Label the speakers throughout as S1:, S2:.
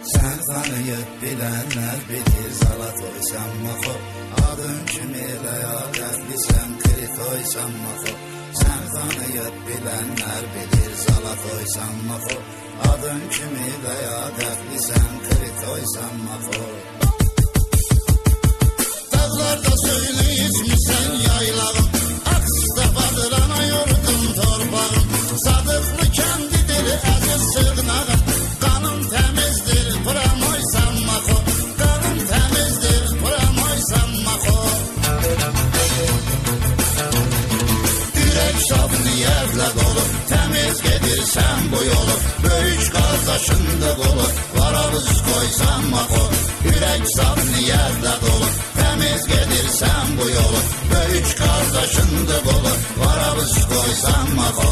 S1: Sen tanıyıp bilenler bilir Zalatoysan Mako. Adın kimi ləyaqətli sen Kritoysan Mako. Sen tanıyıp bilenler bilir Zalatoysan Mako. Adın kimi ləyaqətli sen Kritoysan Mako. Dağlarda söyləyicmisən yaylağım, Aksda badırana yurdum torpağım. Sadıqlı kəndidir əziz sığnağım, Qanım təmizdir Buramoysan Mako. Qanım təmizdir Buramoysan Mako. Ürək saf niyətlə dolu, təmiz gedirsən bu yolu. Böyük qardaşında qolu, varavız qoysan Mako. Ürək saf niyətlə dolu, təmiz gedirsən bu yolu. Böyük qardaşında qolu, varavız qoysan Mako.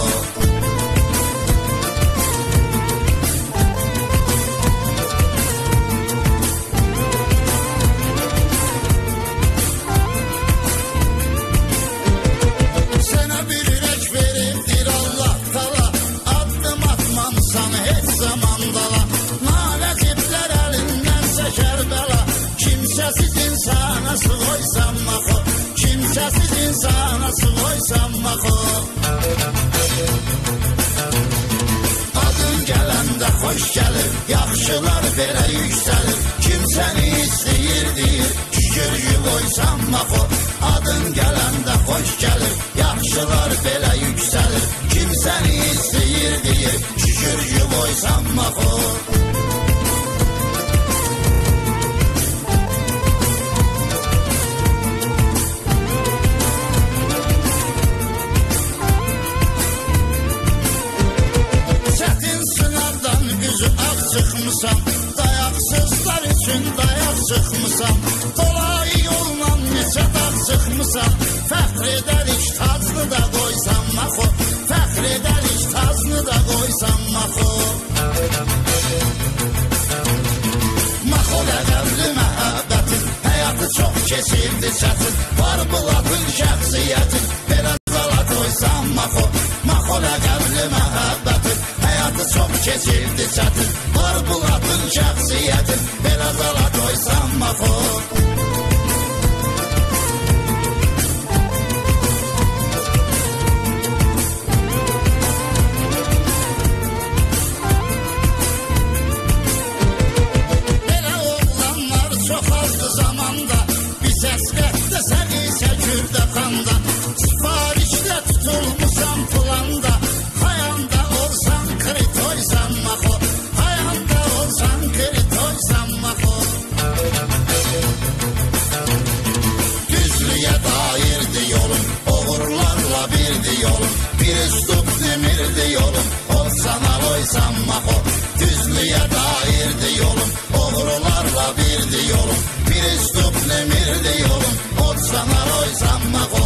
S1: Kimsəsiz insana sığoysan Mako. Kimsəsiz insana sığoysan Mako. Adın gələndə xoş gəlir, yaxşılar belə yüksəlir. Kimsəni istəyir deyir, şükür yuvoysan Mako. Adın gələndə xoş gəlir, yaxşılar belə yüksəlir. Kimsəni istəyir deyir, şükür yuvoysan Mako. Çıxmısan, dayaqsızlar üçün dayaq çıxmısan. Dolay yolla neçə dağ çıxmısan. Fəxr edərik tacını da qoysan Mako. Fəxr edərik tacını da qoysan Mako. Mako ləqəbli məhəbbətin, həyatı çox keçirdi çətin. Var bulatın şəxsiyyətin, belə zala qoysan Mako. Mako ləqəbli məhəbbətin, həyatı çox keçirdi çətin. Var bulatın şəxsiyyətin, belə zala qoysan Mako. Belə oğlanlar çox azdı zamanda, biz əsqətdə sən isə kürdə qanda. Sifarişlə tutulmusan planda, hayanda olsan Kritoysan Mako. Düzlüyə dairdi yolun, oğurlarla birdi yolun. Bir üstub demirdi yolun, olsan aloysan Mako. Düzlüyə dairdi yolun, oğurlarla birdi yolun. Bir üstub demirdi yolun, olsan aloysan Mako.